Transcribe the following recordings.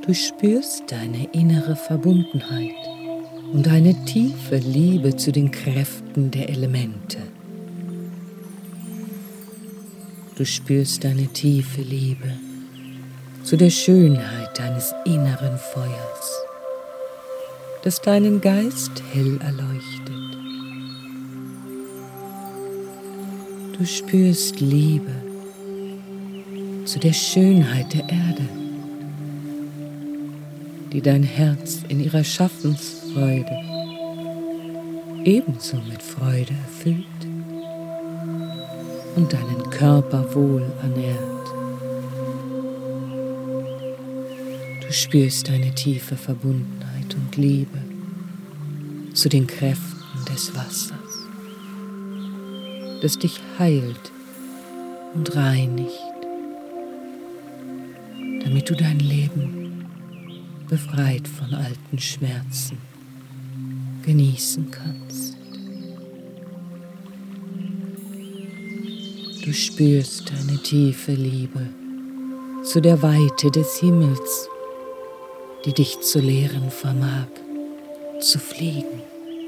Du spürst deine innere Verbundenheit und eine tiefe Liebe zu den Kräften der Elemente. Du spürst eine tiefe Liebe zu der Schönheit deines inneren Feuers, das deinen Geist hell erleuchtet. Du spürst Liebe zu der Schönheit der Erde, die dein Herz in ihrer Schaffensfreude ebenso mit Freude erfüllt und deinen Körper wohl ernährt. Du spürst eine tiefe Verbundenheit und Liebe zu den Kräften des Wassers, das dich heilt und reinigt, damit du dein Leben befreit von alten Schmerzen genießen kannst. Du spürst eine tiefe Liebe zu der Weite des Himmels, die dich zu lehren vermag, zu fliegen.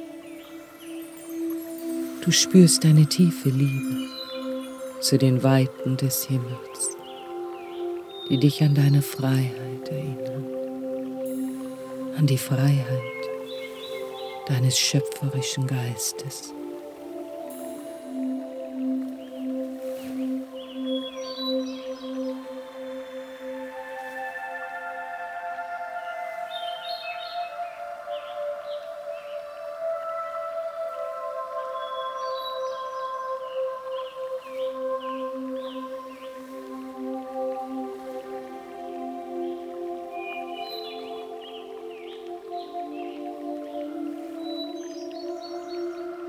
Du spürst eine tiefe Liebe zu den Weiten des Himmels, die dich an deine Freiheit erinnern, an die Freiheit deines schöpferischen Geistes.